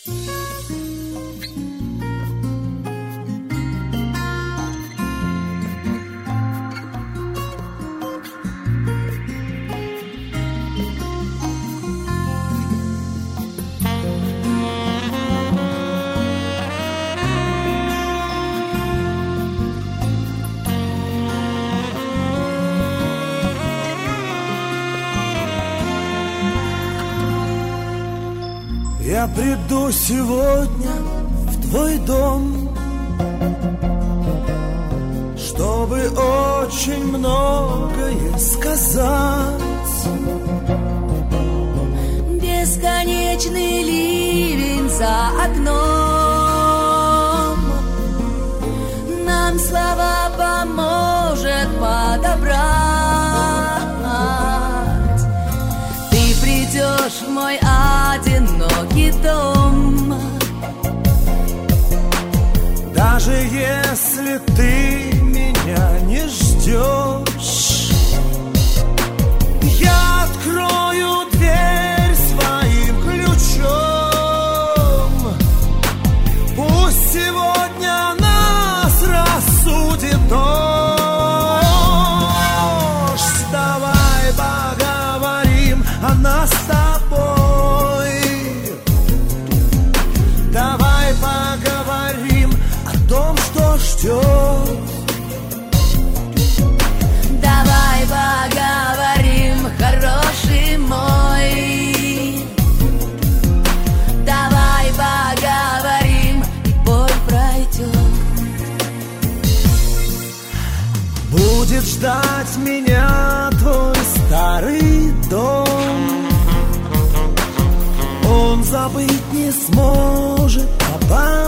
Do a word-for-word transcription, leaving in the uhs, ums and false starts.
Я приду сегодня в твой дом, чтобы очень многое сказать. Бесконечный ливень за окном нам слова поможет подобрать. Ты придешь в мой одинокий дом, даже если ты меня не ждешь. Я открою дверь своим ключом. Пусть сегодня нас рассудит дождь. Давай поговорим о нас с тобой. Давай поговорим о том, что ждет. давай поговорим, хороший мой. Давай поговорим, и боль пройдет. Будет ждать меня твой старый дом. Он забыть не сможет, а